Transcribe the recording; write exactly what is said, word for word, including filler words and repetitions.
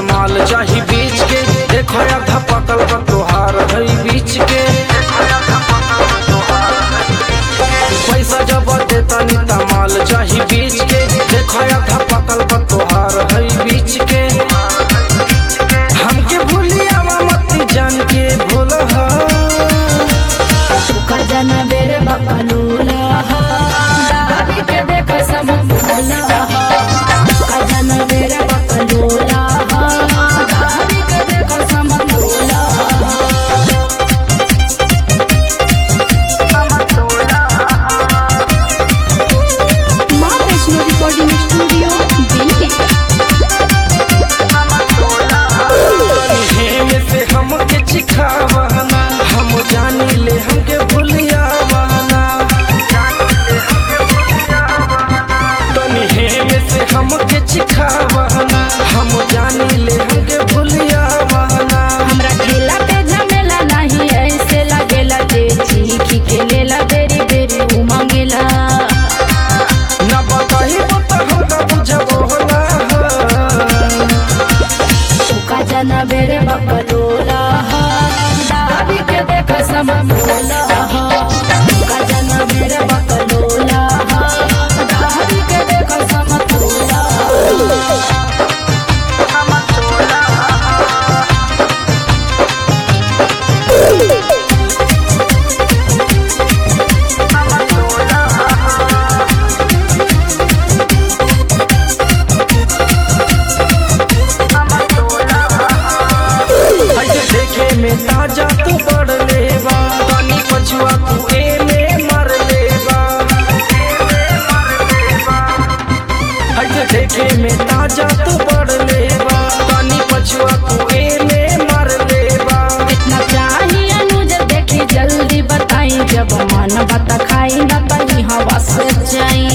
माल चाही बीच के, देखो आधा पकल का तोहार है बीच के। पैसा जब देता नीता माल चाही बीच के, देखो आधा पकल का तोहार है बीच के। हमके भूलिया मत जान के भूल जना बेर बकलूला दाबी के देख सब भूला जना बेर बकलूला दाबी के देख सब भूला। माँ वैष्णो रिकॉर्डिंग स्टूडियो दिल्ली। से हमके चिखावाना, हम जानी ले हमके भूलिया वाना। तनी हेमे से हमके चिखावाना, हम जानी ले हमके भूलिया वाना। हमरा खेला पे झमेला नहीं ऐसे लगेला, जे चीखी खेलेला बेरी बेरी उमंगेला। ना बताही बता हमका बुझबो ना का जना बेरे बकलोला दाबी के देख सब भूला का जना बेरे बकलोला दाबी के देख सब भूला। देखे में ताजा तू बढ़ लेवा, पानी पछुआ तू एने मर लेवा। देखे में ताजा तू बढ़ लेवा, पानी पछुआ तू एने मर लेवा। इतना चाहिए अनुज देखी जल्दी बताई, जब मन बता खाई न तनी हवा से जाई।